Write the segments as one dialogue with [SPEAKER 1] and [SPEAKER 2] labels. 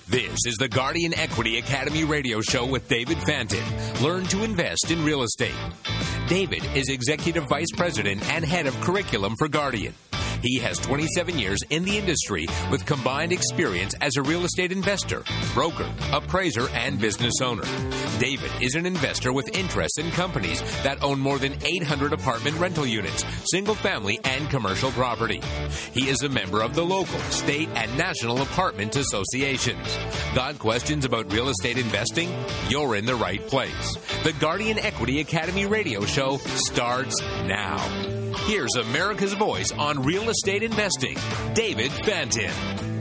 [SPEAKER 1] This is the Guardian Equity Academy radio show with David Fantin. Learn to invest in real estate. David is Executive Vice President and Head of Curriculum for Guardian. He has 27 years in the industry with combined experience as a real estate investor, broker, appraiser, and business owner. David is an investor with interest in companies that own more than 800 apartment rental units, single family, and commercial property. He is a member of the local, state, and national apartment associations. Got questions about real estate investing? You're in the right place. The Guardian Equity Academy radio show starts now. Here's America's voice on real estate investing, David Fantin.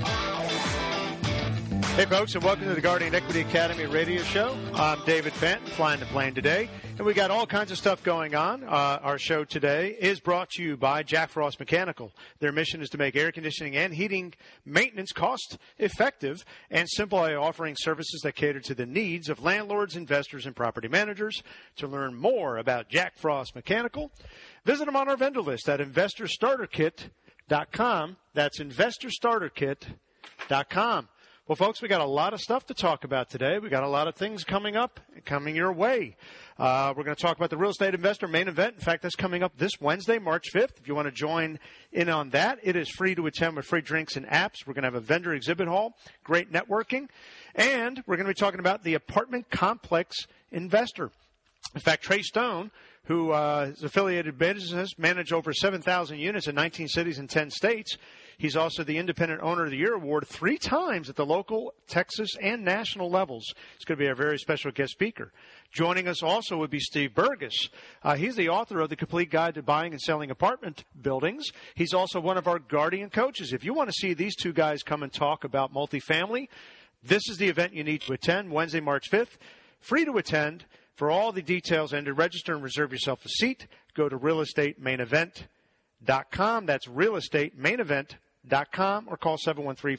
[SPEAKER 2] Hey, folks, and welcome to the Guardian Equity Academy radio show. I'm David Fantin, flying the plane today, and we got all kinds of stuff going on. Our show today is brought to you by Jack Frost Mechanical. Their mission is to make air conditioning and heating maintenance cost-effective and simple by offering services that cater to the needs of landlords, investors, and property managers. To learn more about Jack Frost Mechanical, visit them on our vendor list at InvestorStarterKit.com. That's InvestorStarterKit.com. Well, folks, we got a lot of stuff to talk about today. We got a lot of things coming up, coming your way. We're going to talk about the Real Estate Investor main event. In fact, that's coming up this Wednesday, March 5th. If you want to join in on that, it is free to attend with free drinks and apps. We're going to have a vendor exhibit hall, great networking, and we're going to be talking about the apartment complex investor. In fact, Trey Stone, who is affiliated business, managed over 7,000 units in 19 cities and 10 states. He's also the Independent Owner of the Year award 3 times at the local, Texas, and national levels. It's going to be our very special guest speaker. Joining us also would be Steve Burgess. He's the author of The Complete Guide to Buying and Selling Apartment Buildings. He's also one of our Guardian coaches. If you want to see these two guys come and talk about multifamily, this is the event you need to attend, Wednesday, March 5th. Free to attend. For all the details and to register and reserve yourself a seat, go to realestatemeinevent.com. That's realestatemeinevent.com or call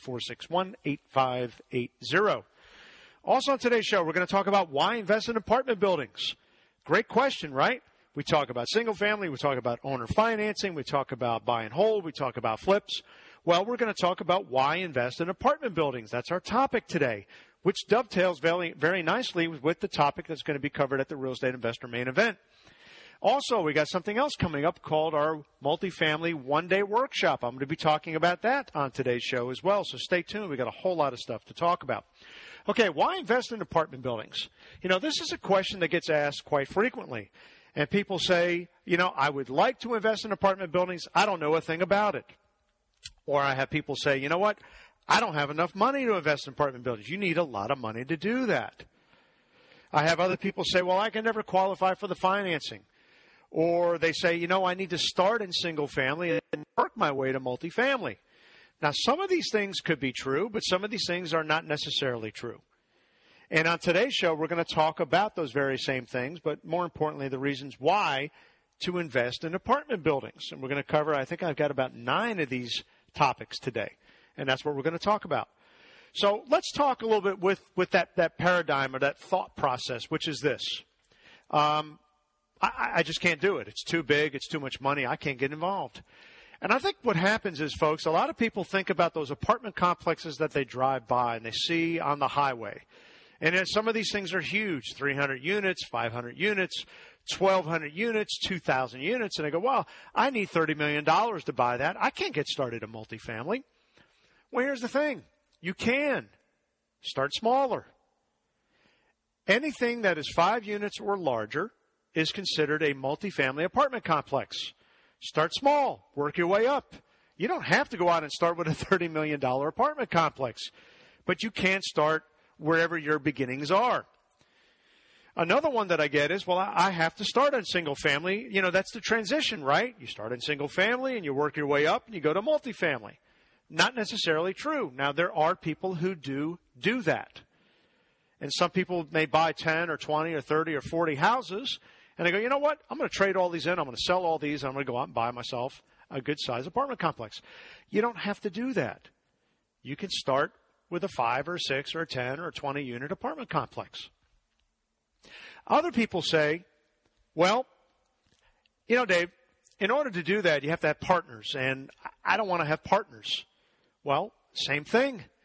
[SPEAKER 2] 713-461-8580. Also on today's show, we're going to talk about why invest in apartment buildings. Great question, right? We talk about single family. We talk about owner financing. We talk about buy and hold. We talk about flips. Well, we're going to talk about why invest in apartment buildings. That's our topic today, which dovetails very, very nicely with the topic that's going to be covered at the Real Estate Investor main event. Also, we got something else coming up called our multifamily one-day workshop. I'm going to be talking about that on today's show as well, so stay tuned. We got a whole lot of stuff to talk about. Okay, why invest in apartment buildings? You know, this is a question that gets asked quite frequently, and people say, you know, I would like to invest in apartment buildings. I don't know a thing about it. Or I have people say, you know what? I don't have enough money to invest in apartment buildings. You need a lot of money to do that. I have other people say, well, I can never qualify for the financing. Or they say, you know, I need to start in single family and work my way to multifamily. Now, some of these things could be true, but some of these things are not necessarily true. And on today's show, we're going to talk about those very same things, but more importantly, the reasons why to invest in apartment buildings. And we're going to cover, I think I've got about 9 of these topics today. And that's what we're going to talk about. So let's talk a little bit with that paradigm or that thought process, which is this. I just can't do it. It's too big. It's too much money. I can't get involved. And I think what happens is, folks, a lot of people think about those apartment complexes that they drive by and they see on the highway. And some of these things are huge, 300 units, 500 units, 1,200 units, 2,000 units. And I go, well, I need $30 million to buy that. I can't get started in multifamily. Well, here's the thing. You can. Start smaller. Anything that is 5 units or larger is considered a multifamily apartment complex. Start small. Work your way up. You don't have to go out and start with a $30 million apartment complex, but you can start wherever your beginnings are. Another one that I get is, well, I have to start on single family. You know, that's the transition, right? You start in single family and you work your way up and you go to multifamily. Not necessarily true. Now, there are people who do that. And some people may buy 10 or 20 or 30 or 40 houses, and they go, you know what? I'm going to trade all these in. I'm going to sell all these, and I'm going to go out and buy myself a good-sized apartment complex. You don't have to do that. You can start with a 5 or 6 or 10 or 20-unit apartment complex. Other people say, well, you know, Dave, in order to do that, you have to have partners, and I don't want to have partners. Well, same thing.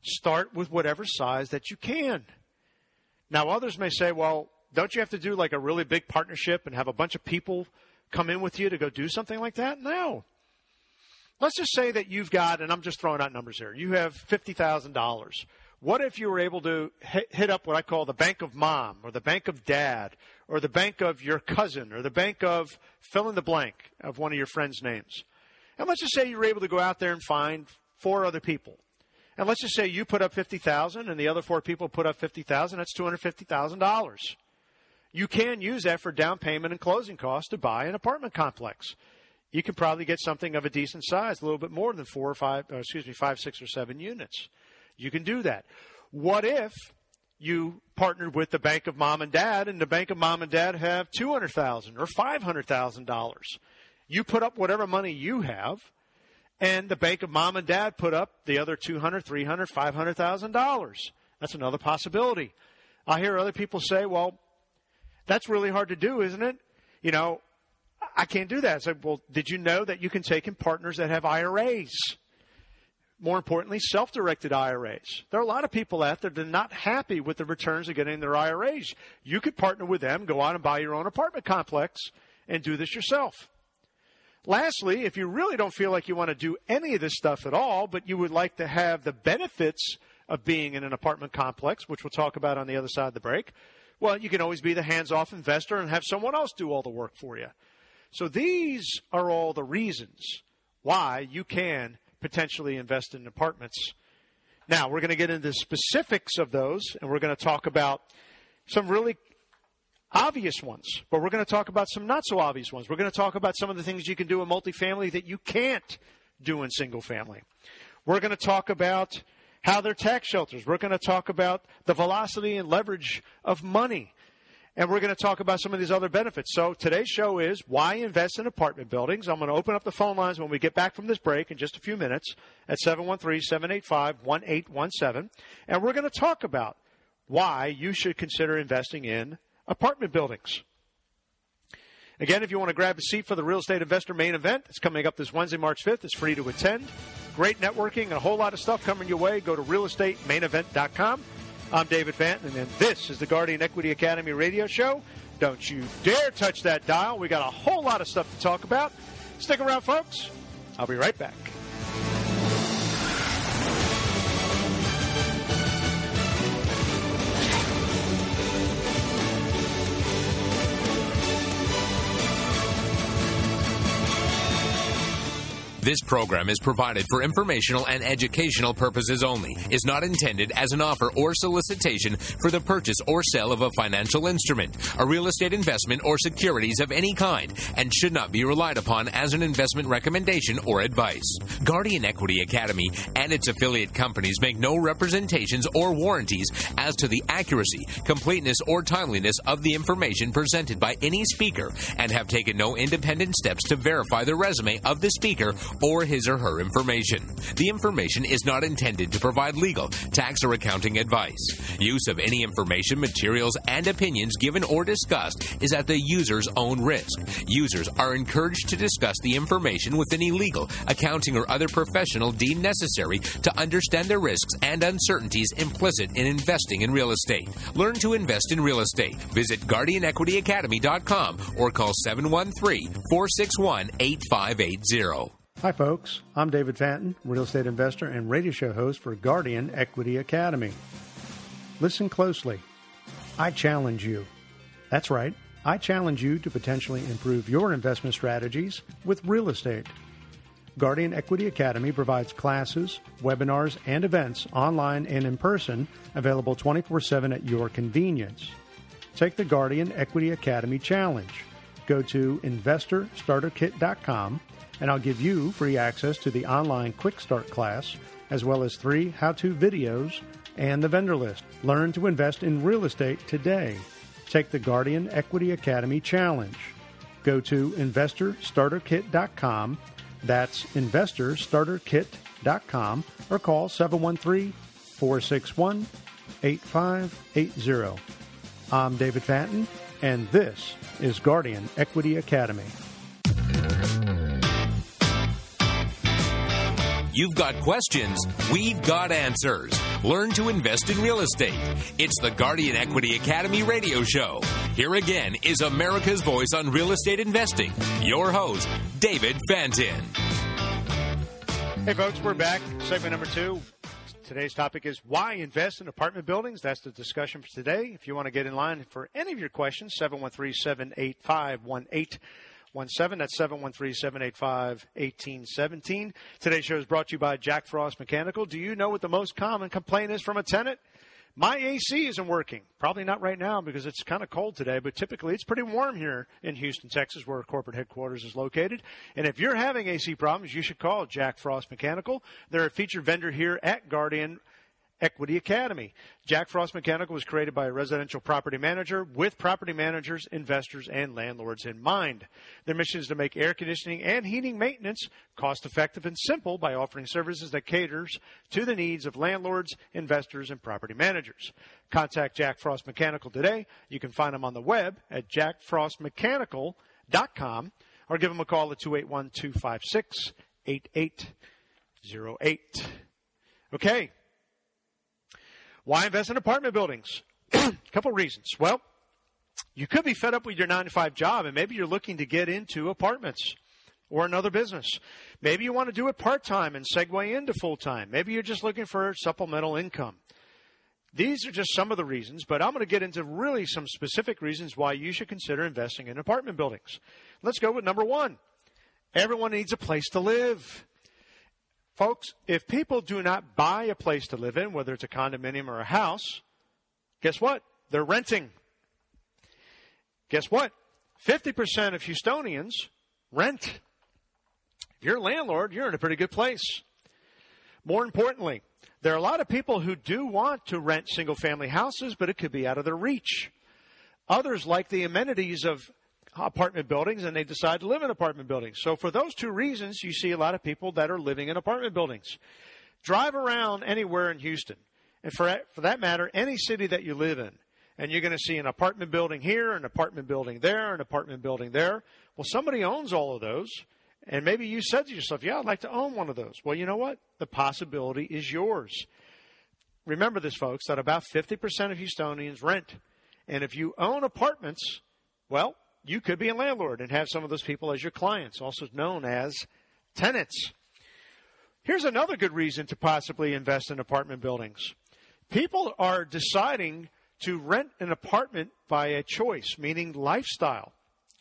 [SPEAKER 2] start with whatever size that you can. Now, others may say, well, don't you have to do like a really big partnership and have a bunch of people come in with you to go do something like that? No. Let's just say that you've got, and I'm just throwing out numbers here, you have $50,000. What if you were able to hit up what I call the bank of mom or the bank of dad or the bank of your cousin or the bank of fill in the blank of one of your friends' names? And let's just say you were able to go out there and find 4 other people. And let's just say you put up $50,000 and the other 4 people put up $50,000. That's $250,000. You can use that for down payment and closing costs to buy an apartment complex. You can probably get something of a decent size, a little bit more than 5, 6, or 7 units. You can do that. What if you partnered with the bank of mom and dad, and the bank of mom and dad have $200,000 or $500,000? You put up whatever money you have, and the bank of mom and dad put up the other $200,000, $300,000, $500,000. That's another possibility. I hear other people say, well, that's really hard to do, isn't it? You know, I can't do that. I said, well, did you know that you can take in partners that have IRAs? More importantly, self-directed IRAs. There are a lot of people out there that are not happy with the returns they're getting in their IRAs. You could partner with them, go out and buy your own apartment complex, and do this yourself. Lastly, if you really don't feel like you want to do any of this stuff at all, but you would like to have the benefits of being in an apartment complex, which we'll talk about on the other side of the break, well, you can always be the hands-off investor and have someone else do all the work for you. So these are all the reasons why you can potentially invest in apartments. Now, we're going to get into the specifics of those, and we're going to talk about some really obvious ones, but we're going to talk about some not so obvious ones. We're going to talk about some of the things you can do in multifamily that you can't do in single family. We're going to talk about how they're tax shelters. We're going to talk about the velocity and leverage of money. And we're going to talk about some of these other benefits. So today's show is why invest in apartment buildings. I'm going to open up the phone lines when we get back from this break in just a few minutes at 713-785-1817. And we're going to talk about why you should consider investing in apartment buildings. Again, if you want to grab a seat for the Real Estate Investor main event, it's coming up this Wednesday, March 5th. It's free to attend. Great networking and a whole lot of stuff coming your way. Go to realestatemeinevent.com. I'm David Fanton, and this is the Guardian Equity Academy radio show. Don't you dare touch that dial. We got a whole lot of stuff to talk about. Stick around, folks. I'll be right back.
[SPEAKER 1] This program is provided for informational and educational purposes only, is not intended as an offer or solicitation for the purchase or sale of a financial instrument, a real estate investment, or securities of any kind, and should not be relied upon as an investment recommendation or advice. Guardian Equity Academy and its affiliate companies make no representations or warranties as to the accuracy, completeness, or timeliness of the information presented by any speaker, and have taken no independent steps to verify the resume of the speaker or his or her information. The information is not intended to provide legal, tax, or accounting advice. Use of any information, materials, and opinions given or discussed is at the user's own risk. Users are encouraged to discuss the information with any legal, accounting, or other professional deemed necessary to understand the risks and uncertainties implicit in investing in real estate. Learn to invest in real estate. Visit GuardianEquityAcademy.com or call 713-461-8580.
[SPEAKER 2] Hi, folks. I'm David Fanton, real estate investor and radio show host for Guardian Equity Academy. Listen closely. I challenge you. That's right. I challenge you to potentially improve your investment strategies with real estate. Guardian Equity Academy provides classes, webinars, and events online and in person, available 24/7 at your convenience. Take the Guardian Equity Academy Challenge. Go to InvestorStarterKit.com and I'll give you free access to the online Quick Start class, as well as 3 how-to videos and the vendor list. Learn to invest in real estate today. Take the Guardian Equity Academy Challenge. Go to InvestorStarterKit.com. That's InvestorStarterKit.com or call 713-461-8580. I'm David Fanton, and this is Guardian Equity Academy.
[SPEAKER 1] You've got questions, we've got answers. Learn to invest in real estate. It's the Guardian Equity Academy radio show. Here again is America's voice on real estate investing. Your host, David Fantin.
[SPEAKER 2] Hey folks, we're back. Segment number 2. Today's topic is why invest in apartment buildings. That's the discussion for today. If you want to get in line for any of your questions, 713-785-1817. That's 713-785-1817. Today's show is brought to you by Jack Frost Mechanical. Do you know what the most common complaint is from a tenant? My AC isn't working. Probably not right now because it's kind of cold today, but typically it's pretty warm here in Houston, Texas, where our corporate headquarters is located. And if you're having AC problems, you should call Jack Frost Mechanical. They're a featured vendor here at Guardian Equity Academy. Jack Frost Mechanical was created by a residential property manager with property managers, investors, and landlords in mind. Their mission is to make air conditioning and heating maintenance cost-effective and simple by offering services that caters to the needs of landlords, investors, and property managers. Contact Jack Frost Mechanical today. You can find them on the web at jackfrostmechanical.com or give them a call at 281-256-8808. Okay. Why invest in apartment buildings? A couple reasons. Well, you could be fed up with your 9-to-5 job, and maybe you're looking to get into apartments or another business. Maybe you want to do it part-time and segue into full-time. Maybe you're just looking for supplemental income. These are just some of the reasons, but I'm going to get into really some specific reasons why you should consider investing in apartment buildings. Let's go with number 1. Everyone needs a place to live. Folks, if people do not buy a place to live in, whether it's a condominium or a house, guess what? They're renting. Guess what? 50% of Houstonians rent. If you're a landlord, you're in a pretty good place. More importantly, there are a lot of people who do want to rent single-family houses, but it could be out of their reach. Others like the amenities of apartment buildings, and they decide to live in apartment buildings. So for those 2 reasons, you see a lot of people that are living in apartment buildings. Drive around anywhere in Houston, and for that matter, any city that you live in, and you're going to see an apartment building here, an apartment building there, an apartment building there. Well, somebody owns all of those, and maybe you said to yourself, yeah, I'd like to own one of those. Well, you know what? The possibility is yours. Remember this, folks, that about 50% of Houstonians rent. And if you own apartments, well, you could be a landlord and have some of those people as your clients, also known as tenants. Here's another good reason to possibly invest in apartment buildings. People are deciding to rent an apartment by a choice, meaning lifestyle.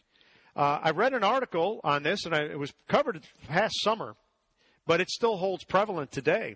[SPEAKER 2] I read an article on this, and it was covered past summer, but it still holds prevalent today.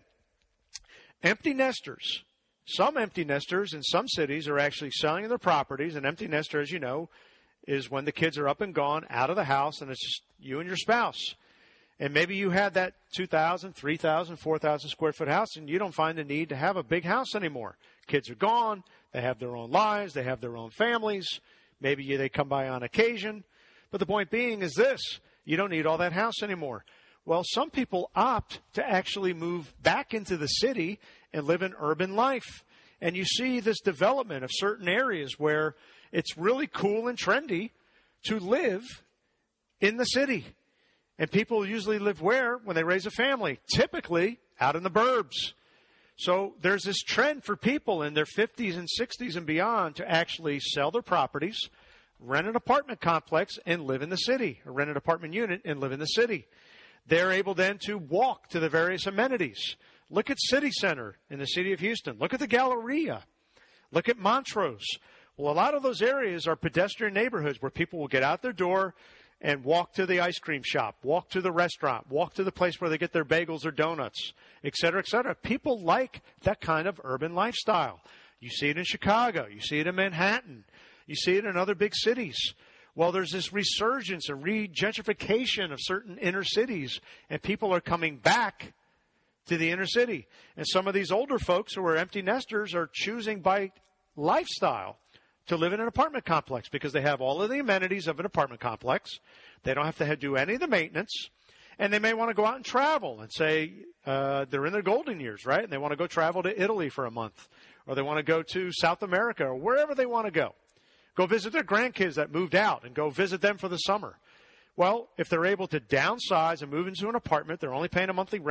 [SPEAKER 2] Empty nesters. Some empty nesters in some cities are actually selling their properties. An empty nester, as you know, is when the kids are up and gone, out of the house, and it's just you and your spouse. And maybe you had that 2,000, 3,000, 4,000 square foot house, and you don't find the need to have a big house anymore. Kids are gone. They have their own lives. They have their own families. Maybe they come by on occasion. But the point being is this. You don't need all that house anymore. Well, some people opt to actually move back into the city and live an urban life. And you see this development of certain areas where it's really cool and trendy to live in the city. And people usually live where? When they raise a family. Typically out in the burbs. So there's this trend for people in their 50s and 60s and beyond to actually sell their properties, rent an apartment complex, and live in the city. Or rent an apartment unit and live in the city. They're able then to walk to the various amenities. Look at City Center in the city of Houston. Look at the Galleria. Look at Montrose. Well, a lot of those areas are pedestrian neighborhoods where people will get out their door and walk to the ice cream shop, walk to the restaurant, walk to the place where they get their bagels or donuts, et cetera, et cetera. People like that kind of urban lifestyle. You see it in Chicago. You see it in Manhattan. You see it in other big cities. Well, there's this resurgence and regentrification of certain inner cities, and people are coming back to the inner city. And some of these older folks who are empty nesters are choosing by lifestyle to live in an apartment complex because they have all of the amenities of an apartment complex. They don't have to do any of the maintenance. And they may want to go out and travel and say they're in their golden years, right? And they want to go travel to Italy for a month, or they want to go to South America, or wherever they want to go. Go visit their grandkids that moved out and go visit them for the summer. Well, if they're able to downsize and move into an apartment, they're only paying a monthly rent,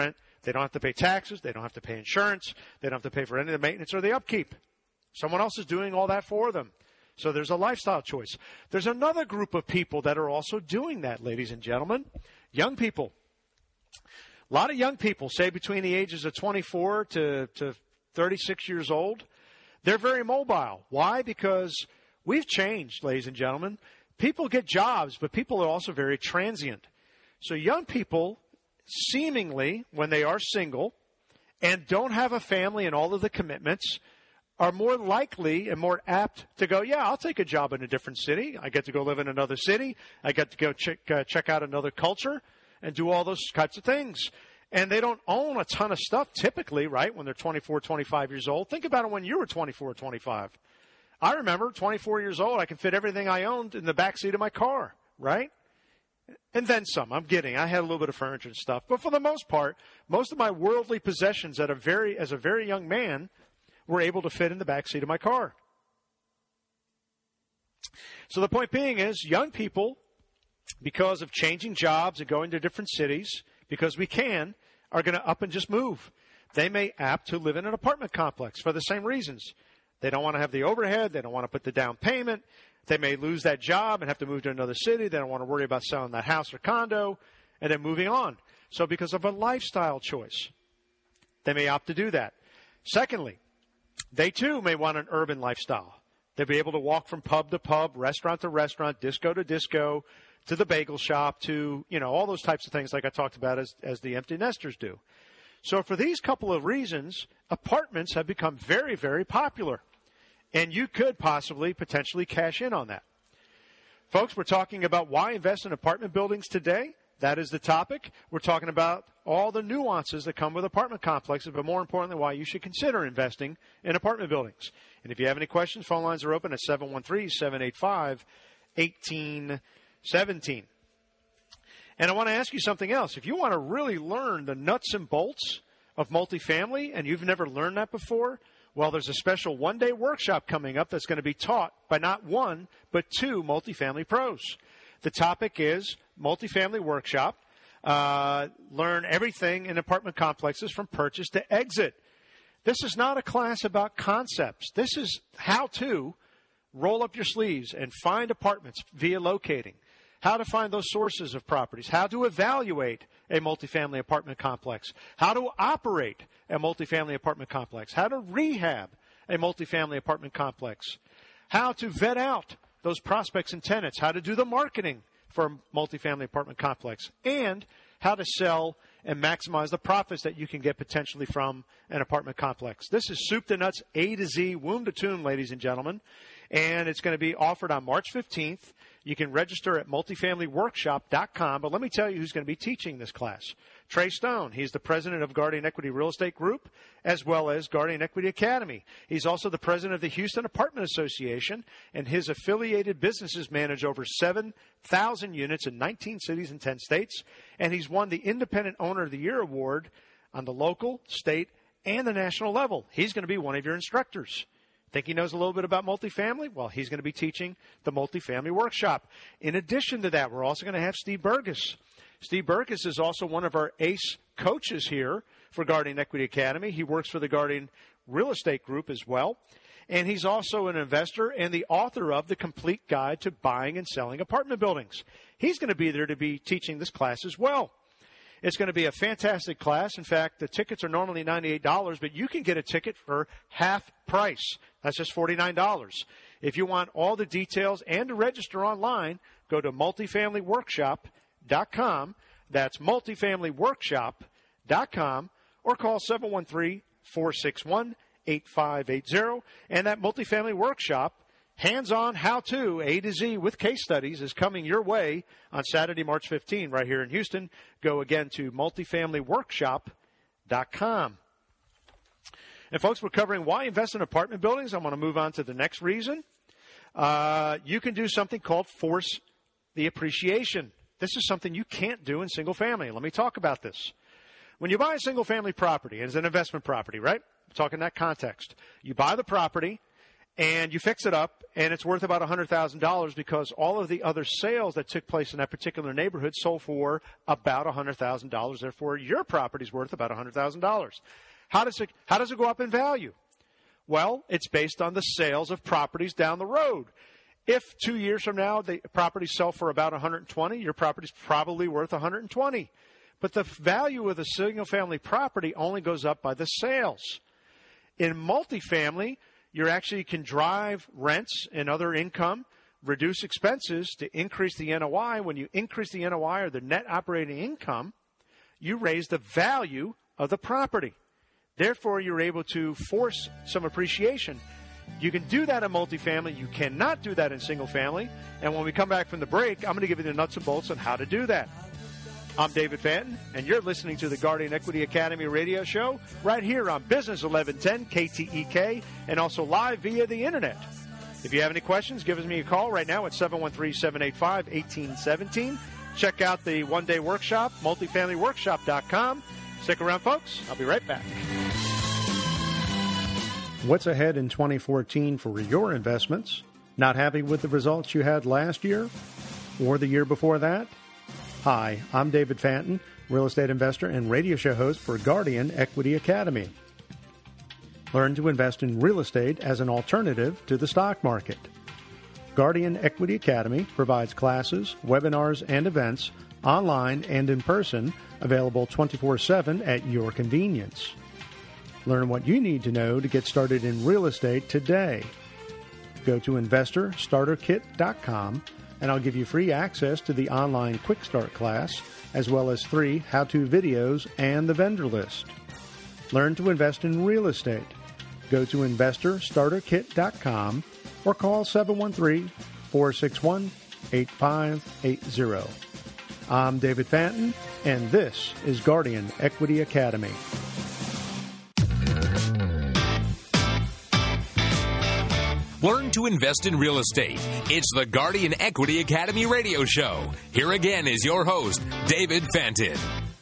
[SPEAKER 2] They don't have to pay taxes. They don't have to pay insurance. They don't have to pay for any of the maintenance or the upkeep. Someone else is doing all that for them. So there's a lifestyle choice. There's another group of people that are also doing that, ladies and gentlemen. Young people. A lot of young people, say between the ages of 24 to 36 years old, they're very mobile. Why? Because we've changed, ladies and gentlemen. People get jobs, but people are also very transient. So young people, seemingly, when they are single and don't have a family and all of the commitments, are more likely and more apt to go, yeah, I'll take a job in a different city. I get to go live in another city. I get to go check out another culture and do all those types of things. And they don't own a ton of stuff typically, right, when they're 24, 25 years old. Think about it when you were 24, 25. I remember 24 years old, I can fit everything I owned in the back seat of my car, right? And then some. I'm kidding. I had a little bit of furniture and stuff. But for the most part, most of my worldly possessions as a very young man were able to fit in the back seat of my car. So the point being is, young people, because of changing jobs and going to different cities, because we can, are going to up and just move. They may opt to live in an apartment complex for the same reasons. They don't want to have the overhead. They don't want to put the down payment. They may lose that job and have to move to another city. They don't want to worry about selling that house or condo and then moving on. So because of a lifestyle choice, they may opt to do that. Secondly, they too may want an urban lifestyle. They'll be able to walk from pub to pub, restaurant to restaurant, disco to disco, to the bagel shop, to, all those types of things like I talked about as the empty nesters do. So for these couple of reasons, apartments have become very, very popular. And you could potentially cash in on that. Folks, we're talking about why invest in apartment buildings today. That is the topic. We're talking about all the nuances that come with apartment complexes, but more importantly, why you should consider investing in apartment buildings. And if you have any questions, phone lines are open at 713-785-1817. And I want to ask you something else. If you want to really learn the nuts and bolts of multifamily and you've never learned that before, well, there's a special one-day workshop coming up that's going to be taught by not one, but two multifamily pros. The topic is multifamily workshop. Learn everything in apartment complexes from purchase to exit. This is not a class about concepts. This is how to roll up your sleeves and find apartments via locating, how to find those sources of properties, how to evaluate a multifamily apartment complex, how to operate a multifamily apartment complex, how to rehab a multifamily apartment complex, how to vet out those prospects and tenants, how to do the marketing for a multifamily apartment complex, and how to sell and maximize the profits that you can get potentially from an apartment complex. This is soup to nuts, A to Z, womb to tomb, ladies and gentlemen. And it's going to be offered on March 15th. You can register at multifamilyworkshop.com. But let me tell you who's going to be teaching this class. Trey Stone. He's the president of Guardian Equity Real Estate Group, as well as Guardian Equity Academy. He's also the president of the Houston Apartment Association, and his affiliated businesses manage over 7,000 units in 19 cities and 10 states. And he's won the Independent Owner of the Year award on the local, state, and the national level. He's going to be one of your instructors. Think he knows a little bit about multifamily? Well, he's going to be teaching the multifamily workshop. In addition to that, we're also going to have Steve Burgess. Steve Burgess is also one of our ACE coaches here for Guardian Equity Academy. He works for the Guardian Real Estate Group as well. And he's also an investor and the author of The Complete Guide to Buying and Selling Apartment Buildings. He's going to be there to be teaching this class as well. It's going to be a fantastic class. In fact, the tickets are normally $98, but you can get a ticket for half price. That's just $49. If you want all the details and to register online, go to multifamilyworkshop.com. That's multifamilyworkshop.com, or call 713-461-8580. And that multifamily workshop, hands-on how-to, A to Z with case studies, is coming your way on Saturday, March 15, right here in Houston. Go again to multifamilyworkshop.com. And, folks, we're covering why invest in apartment buildings. I'm going to move on to the next reason. You can do something called force the appreciation. This is something you can't do in single family. Let me talk about this. When you buy a single family property, it's an investment property, right? I'm talking that context. You buy the property, and you fix it up, and it's worth about $100,000 because all of the other sales that took place in that particular neighborhood sold for about $100,000. Therefore, your property's worth about $100,000. How does it go up in value? Well, it's based on the sales of properties down the road. If 2 years from now the properties sell for about $120,000, your property's probably worth $120,000. But the value of the single-family property only goes up by the sales. In multifamily, you actually can drive rents and other income, reduce expenses to increase the NOI. When you increase the NOI or the net operating income, you raise the value of the property. Therefore, you're able to force some appreciation. You can do that in multifamily. You cannot do that in single family. And when we come back from the break, I'm going to give you the nuts and bolts on how to do that. I'm David Fantin, and you're listening to the Guardian Equity Academy radio show right here on Business 1110 KTEK and also live via the internet. If you have any questions, give me a call right now at 713-785-1817. Check out the one-day workshop, multifamilyworkshop.com. Stick around, folks. I'll be right back. What's ahead in 2014 for your investments? Not happy with the results you had last year or the year before that? Hi, I'm David Fantin, real estate investor and radio show host for Guardian Equity Academy. Learn to invest in real estate as an alternative to the stock market. Guardian Equity Academy provides classes, webinars, and events online and in person, available 24/7 at your convenience. Learn what you need to know to get started in real estate today. Go to InvestorStarterKit.com and I'll give you free access to the online Quick Start class, as well as 3 how-to videos and the vendor list. Learn to invest in real estate. Go to InvestorStarterKit.com or call 713-461-8580. I'm David Fantin, and this is Guardian Equity Academy.
[SPEAKER 1] Learn to invest in real estate. It's the Guardian Equity Academy radio show. Here again is your host, David Fantin.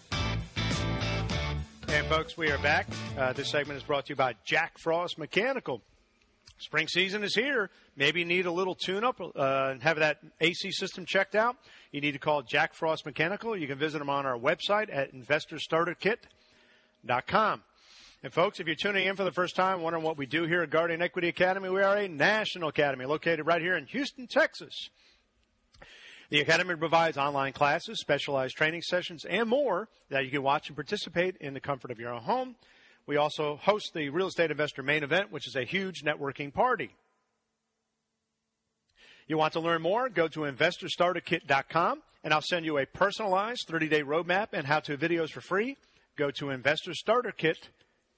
[SPEAKER 2] And folks, we are back. This segment is brought to you by Jack Frost Mechanical. Spring season is here. Maybe you need a little tune-up and have that AC system checked out. You need to call Jack Frost Mechanical. You can visit them on our website at InvestorStarterKit.com. And folks, if you're tuning in for the first time, wondering what we do here at Guardian Equity Academy, we are a national academy located right here in Houston, Texas. The academy provides online classes, specialized training sessions, and more that you can watch and participate in the comfort of your own home. We also host the Real Estate Investor Main Event, which is a huge networking party. You want to learn more? Go to InvestorStarterKit.com, and I'll send you a personalized 30-day roadmap and how-to videos for free. Go to InvestorStarterKit.com.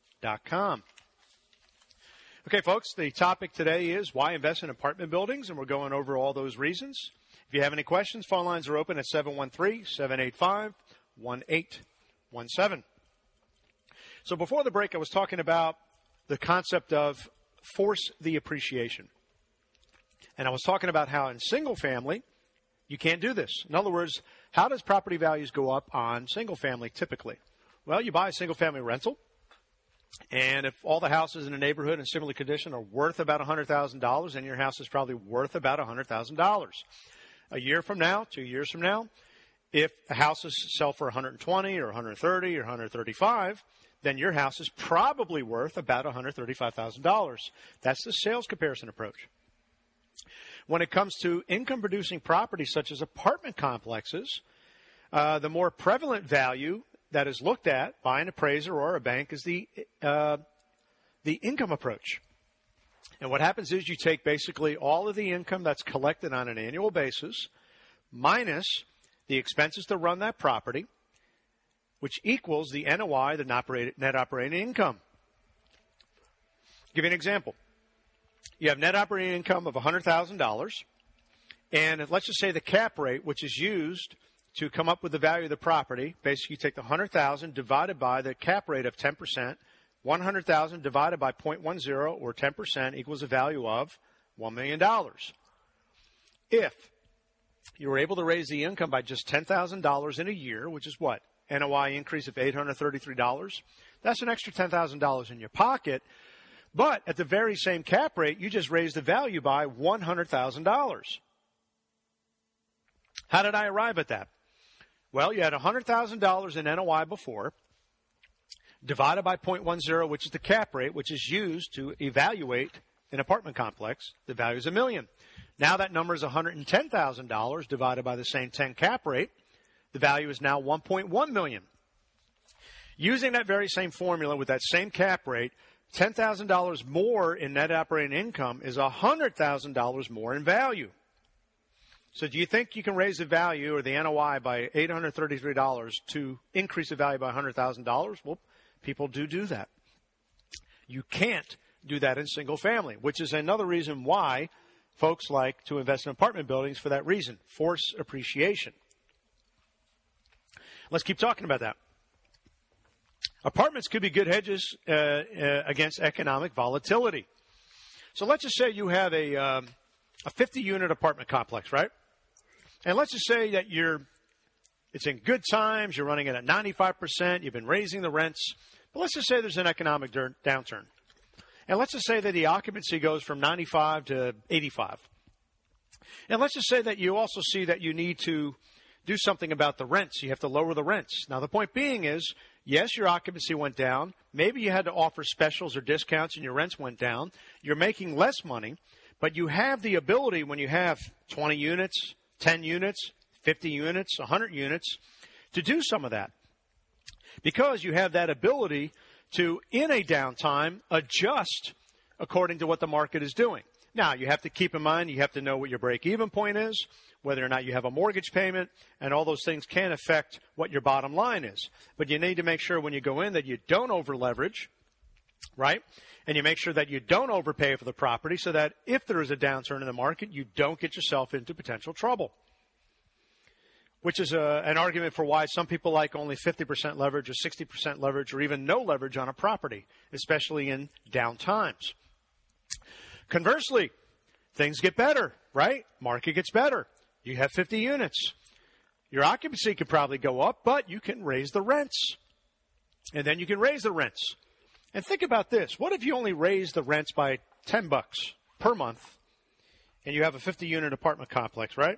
[SPEAKER 2] Okay, folks, the topic today is why invest in apartment buildings, and we're going over all those reasons. If you have any questions, phone lines are open at 713-785-1817. So before the break, I was talking about the concept of force the appreciation. And I was talking about how in single family, you can't do this. In other words, how does property values go up on single family typically? Well, you buy a single family rental. And if all the houses in the neighborhood in similar condition are worth about $100,000, then your house is probably worth about $100,000. A year from now, 2 years from now, if the houses sell for $120,000 or $130,000 or $135,000, then your house is probably worth about $135,000. That's the sales comparison approach. When it comes to income-producing properties such as apartment complexes, the more prevalent value that is looked at by an appraiser or a bank is the income approach. And what happens is you take basically all of the income that's collected on an annual basis minus the expenses to run that property, which equals the NOI, the net operating income. I'll give you an example. You have net operating income of $100,000, and let's just say the cap rate, which is used to come up with the value of the property, basically you take the $100,000 divided by the cap rate of 10%, 100,000 divided by 0.10 or 10% equals a value of $1 million. If you were able to raise the income by just $10,000 in a year, which is what? NOI increase of $833, that's an extra $10,000 in your pocket. But at the very same cap rate, you just raised the value by $100,000. How did I arrive at that? Well, you had $100,000 in NOI before, divided by 0.10, which is the cap rate, which is used to evaluate an apartment complex. The value is $1 million. Now that number is $110,000 divided by the same 10 cap rate. The value is now $1.1 million. Using that very same formula with that same cap rate, $10,000 more in net operating income is $100,000 more in value. So do you think you can raise the value or the NOI by $833 to increase the value by $100,000? Well, people do that. You can't do that in single family, which is another reason why folks like to invest in apartment buildings for that reason, force appreciation. Let's keep talking about that. Apartments could be good hedges against economic volatility. So let's just say you have a 50-unit apartment complex, right? And let's just say that it's in good times, you're running it at 95%, you've been raising the rents. But let's just say there's an economic downturn. And let's just say that the occupancy goes from 95 to 85. And let's just say that you also see that you need to do something about the rents. You have to lower the rents. Now, the point being is, yes, your occupancy went down. Maybe you had to offer specials or discounts and your rents went down. You're making less money, but you have the ability when you have 20 units, 10 units, 50 units, 100 units, to do some of that. Because you have that ability to, in a downtime, adjust according to what the market is doing. Now, you have to keep in mind, you have to know what your break-even point is, whether or not you have a mortgage payment, and all those things can affect what your bottom line is. But you need to make sure when you go in that you don't over-leverage, right? And you make sure that you don't overpay for the property so that if there is a downturn in the market, you don't get yourself into potential trouble. Which is an argument for why some people like only 50% leverage or 60% leverage or even no leverage on a property, especially in down times. Conversely, things get better, right? Market gets better. You have 50 units. Your occupancy could probably go up, but you can raise the rents. And then you can raise the rents. And think about this. What if you only raise the rents by $10 per month and you have a 50-unit apartment complex, right?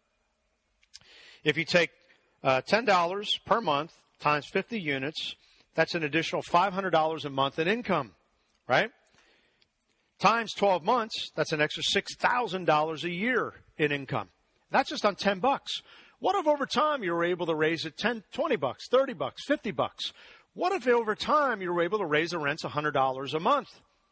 [SPEAKER 2] If you take $10 per month times 50 units, that's an additional $500 a month in income, right? Times 12 months, that's an extra $6,000 a year in income. That's just on $10. What if over time you were able to raise it $10, $20, $30, $50? What if over time you were able to raise the rents $100 a month?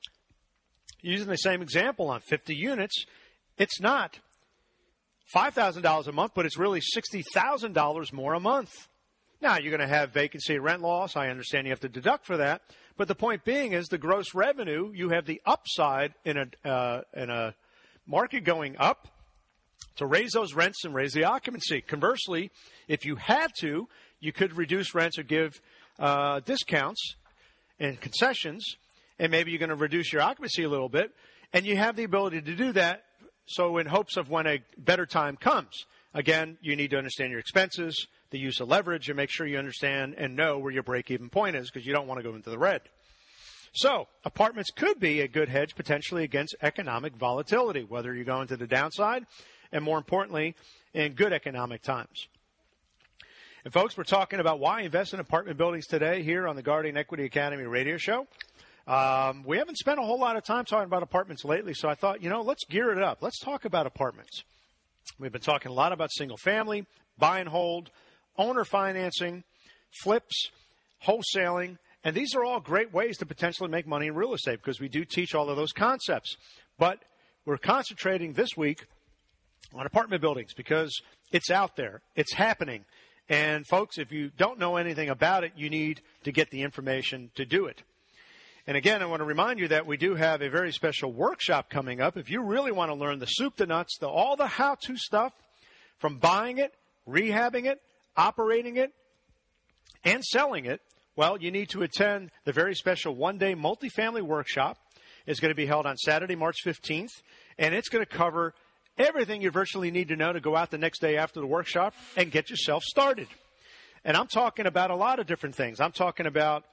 [SPEAKER 2] Using the same example on 50 units, it's not $5,000 a month, but it's really $60,000 more a month. Now, you're going to have vacancy and rent loss. I understand you have to deduct for that. But the point being is the gross revenue, you have the upside in a market going up to raise those rents and raise the occupancy. Conversely, if you had to, you could reduce rents or give discounts and concessions, and maybe you're going to reduce your occupancy a little bit, and you have the ability to do that. So in hopes of when a better time comes, again, you need to understand your expenses, the use of leverage, and make sure you understand and know where your break-even point is because you don't want to go into the red. So apartments could be a good hedge potentially against economic volatility, whether you go into the downside and, more importantly, in good economic times. And, folks, we're talking about why invest in apartment buildings today here on the Guardian Equity Academy radio show. We haven't spent a whole lot of time talking about apartments lately, so I thought, let's gear it up. Let's talk about apartments. We've been talking a lot about single family, buy and hold, owner financing, flips, wholesaling, and these are all great ways to potentially make money in real estate because we do teach all of those concepts. But we're concentrating this week on apartment buildings because it's out there. It's happening. And, folks, if you don't know anything about it, you need to get the information to do it. And again, I want to remind you that we do have a very special workshop coming up. If you really want to learn the soup to nuts, all the how-to stuff from buying it, rehabbing it, operating it, and selling it, well, you need to attend the very special one-day multifamily workshop. It's going to be held on Saturday, March 15th, and it's going to cover everything you virtually need to know to go out the next day after the workshop and get yourself started. And I'm talking about a lot of different things. I'm talking about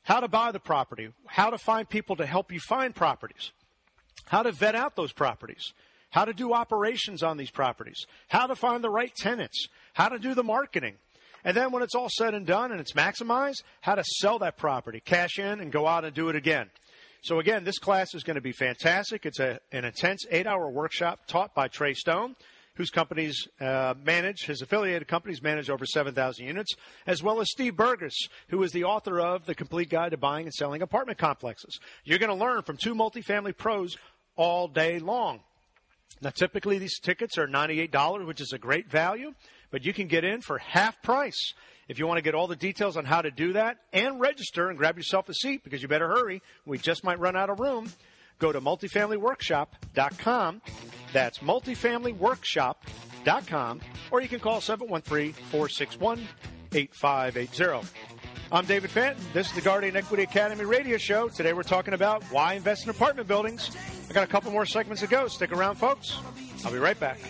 [SPEAKER 2] how to buy the property, how to find people to help you find properties, how to vet out those properties, how to do operations on these properties, how to find the right tenants, how to do the marketing. And then when it's all said and done and it's maximized, how to sell that property, cash in, and go out and do it again. So again, this class is going to be fantastic. It's an intense 8-hour workshop taught by Trey Stone, whose companies his affiliated companies manage over 7,000 units, as well as Steve Burgess, who is the author of The Complete Guide to Buying and Selling Apartment Complexes. You're going to learn from two multifamily pros all day long. Now, typically these tickets are $98, which is a great value, but you can get in for half price. If you want to get all the details on how to do that and register and grab yourself a seat, because you better hurry, we just might run out of room, go to multifamilyworkshop.com. That's multifamilyworkshop.com, or you can call 713-461-8580. I'm David Fantin. This is the Guardian Equity Academy radio show. Today we're talking about why invest in apartment buildings. I got a couple more segments to go. Stick around, folks. I'll be right back.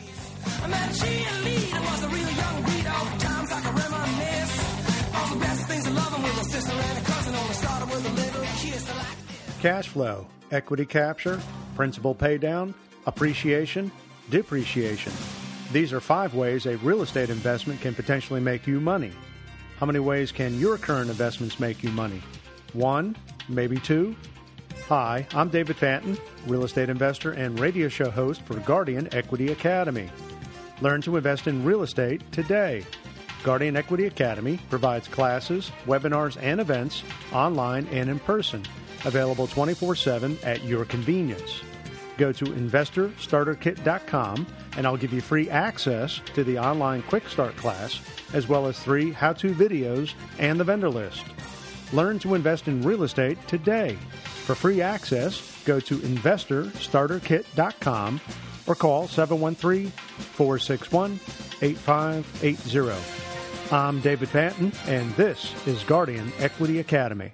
[SPEAKER 2] Cash flow, equity capture, principal pay down, appreciation, depreciation. These are 5 ways a real estate investment can potentially make you money. How many ways can your current investments make you money? 1, maybe 2. Hi, I'm David Fantin, real estate investor and radio show host for Guardian Equity Academy. Learn to invest in real estate today. Guardian Equity Academy provides classes, webinars, and events online and in person, available 24/7 at your convenience. Go to InvestorStarterKit.com and I'll give you free access to the online Quick Start class, as well as 3 how-to videos and the vendor list. Learn to invest in real estate today. For free access, go to InvestorStarterKit.com or call 713-461-8580. I'm David Fantin, and this is Guardian Equity Academy.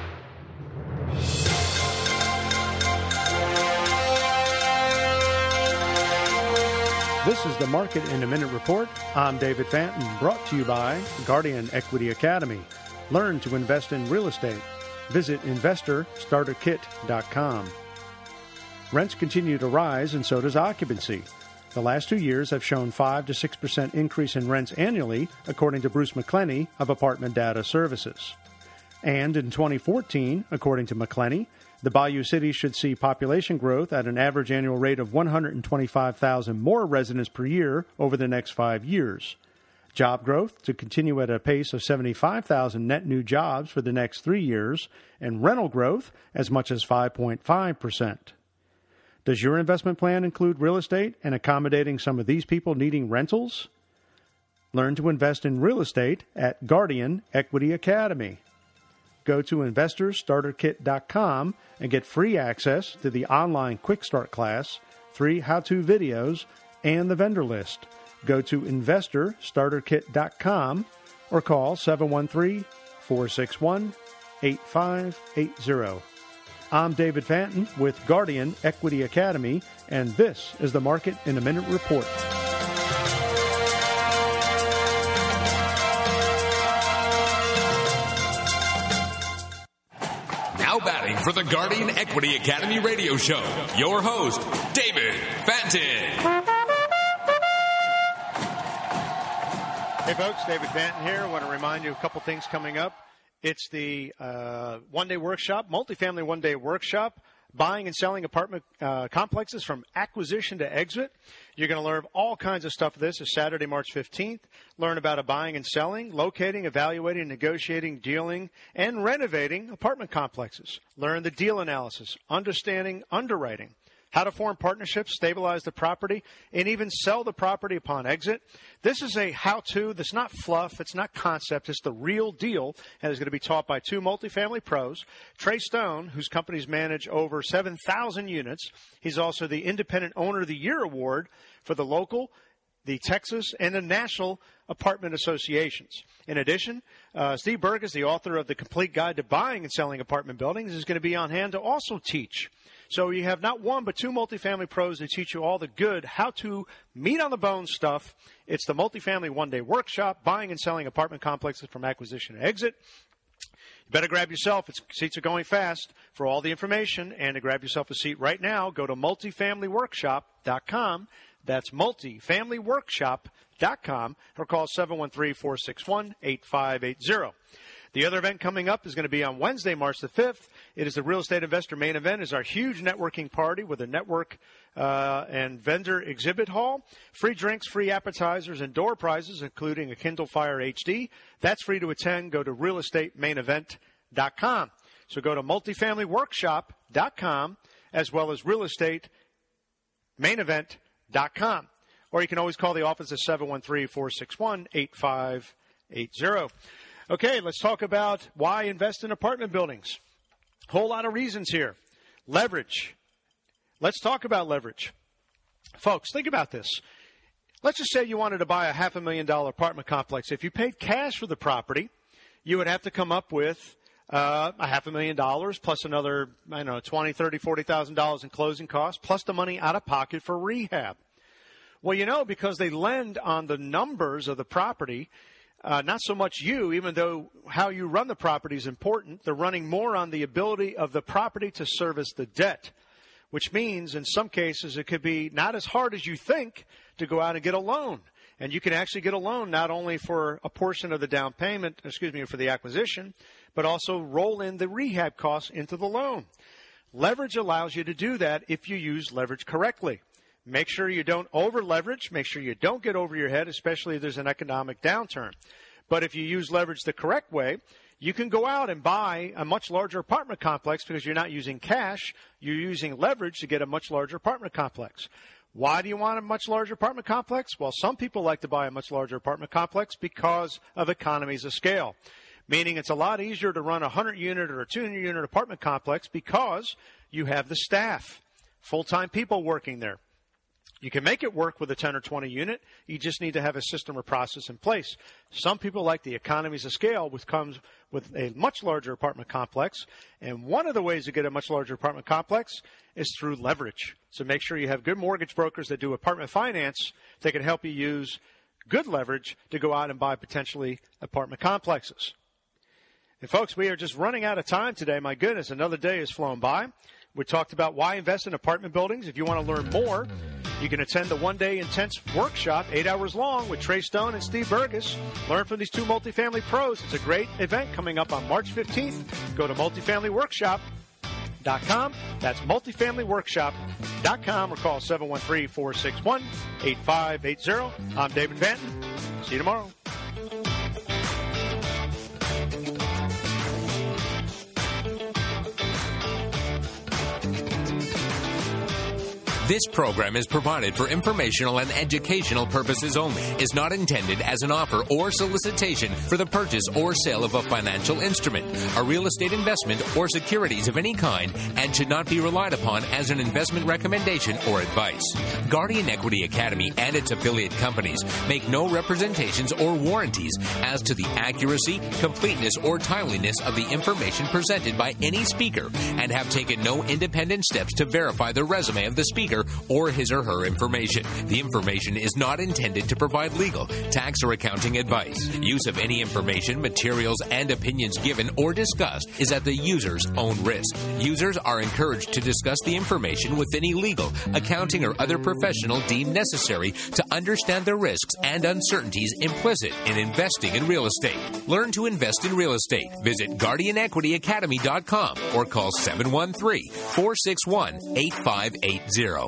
[SPEAKER 2] This is the Market in a Minute Report. I'm David Fantin, brought to you by Guardian Equity Academy. Learn to invest in real estate. Visit InvestorStarterKit.com. Rents continue to rise, and so does occupancy. The last 2 years have shown 5 to 6% increase in rents annually, according to Bruce McClenney of Apartment Data Services. And in 2014, according to McClenney, the Bayou City should see population growth at an average annual rate of 125,000 more residents per year over the next 5 years. Job growth to continue at a pace of 75,000 net new jobs for the next 3 years, and rental growth as much as 5.5%. Does your investment plan include real estate and accommodating some of these people needing rentals? Learn to invest in real estate at Guardian Equity Academy. Go to InvestorStarterKit.com and get free access to the online Quick Start class, 3 how-to videos, and the vendor list. Go to InvestorStarterKit.com or call 713-461-8580. I'm David Fantin with Guardian Equity Academy, and this is the Market in a Minute Report.
[SPEAKER 1] Now batting for the Guardian Equity Academy radio show, your host, David Fantin.
[SPEAKER 2] Hey folks, David Fantin here. I want to remind you of a couple things coming up. It's the one-day workshop, multifamily one-day workshop, buying and selling apartment complexes from acquisition to exit. You're going to learn all kinds of stuff. This is Saturday, March 15th. Learn about buying and selling, locating, evaluating, negotiating, dealing, and renovating apartment complexes. Learn the deal analysis, understanding underwriting, how to form partnerships, stabilize the property, and even sell the property upon exit. This is a how-to that's not fluff, it's not concept, it's the real deal, and is going to be taught by 2 multifamily pros. Trey Stone, whose companies manage over 7,000 units. He's also the Independent Owner of the Year Award for the local, the Texas, and the national apartment associations. In addition, Steve Burgess, the author of The Complete Guide to Buying and Selling Apartment Buildings, is going to be on hand to also teach. So you have not 1 but 2 multifamily pros that teach you all the good, how-to, meat-on-the-bone stuff. It's the multifamily one-day workshop, buying and selling apartment complexes from acquisition to exit. You better grab yourself. Seats are going fast. For all the information and to grab yourself a seat right now, go to multifamilyworkshop.com. That's multifamilyworkshop.com or call 713-461-8580. The other event coming up is going to be on Wednesday, March the 5th. It is the Real Estate Investor Main Event. It's our huge networking party with a network and vendor exhibit hall. Free drinks, free appetizers, and door prizes, including a Kindle Fire HD. That's free to attend. Go to realestatemeinevent.com. So go to multifamilyworkshop.com as well as realestatemeinevent.com. Or you can always call the office at 713-461-8580. Okay, let's talk about why invest in apartment buildings. Whole lot of reasons here. Leverage. Let's talk about leverage. Folks, think about this. Let's just say you wanted to buy a $500,000 apartment complex. If you paid cash for the property, you would have to come up with $500,000 plus another, $20,000, $30,000, $40,000 in closing costs, plus the money out of pocket for rehab. Well, because they lend on the numbers of the property, not so much you, even though how you run the property is important. They're running more on the ability of the property to service the debt, which means in some cases it could be not as hard as you think to go out and get a loan. And you can actually get a loan not only for a portion of the down payment, for the acquisition, but also roll in the rehab costs into the loan. Leverage allows you to do that if you use leverage correctly. Make sure you don't over-leverage. Make sure you don't get over your head, especially if there's an economic downturn. But if you use leverage the correct way, you can go out and buy a much larger apartment complex because you're not using cash. You're using leverage to get a much larger apartment complex. Why do you want a much larger apartment complex? Well, some people like to buy a much larger apartment complex because of economies of scale, meaning it's a lot easier to run a 100-unit or a 200-unit apartment complex because you have the staff, full-time people working there. You can make it work with a 10 or 20 unit. You just need to have a system or process in place. Some people like the economies of scale, which comes with a much larger apartment complex. And one of the ways to get a much larger apartment complex is through leverage. So make sure you have good mortgage brokers that do apartment finance that can help you use good leverage to go out and buy potentially apartment complexes. And folks, we are just running out of time today. My goodness, another day has flown by. We talked about why invest in apartment buildings. If you want to learn more, you can attend the one-day intense workshop, 8 hours long, with Trey Stone and Steve Burgess. Learn from these two multifamily pros. It's a great event coming up on March 15th. Go to multifamilyworkshop.com. That's multifamilyworkshop.com or call 713-461-8580. I'm David Vanton. See you tomorrow.
[SPEAKER 1] This program is provided for informational and educational purposes only, is not intended as an offer or solicitation for the purchase or sale of a financial instrument, a real estate investment, or securities of any kind, and should not be relied upon as an investment recommendation or advice. Guardian Equity Academy and its affiliate companies make no representations or warranties as to the accuracy, completeness, or timeliness of the information presented by any speaker and have taken no independent steps to verify the resume of the speaker or his or her information. The information is not intended to provide legal, tax, or accounting advice. Use of any information, materials, and opinions given or discussed is at the user's own risk. Users are encouraged to discuss the information with any legal, accounting, or other professional deemed necessary to understand the risks and uncertainties implicit in investing in real estate. Learn to invest in real estate. Visit GuardianEquityAcademy.com or call 713-461-8580.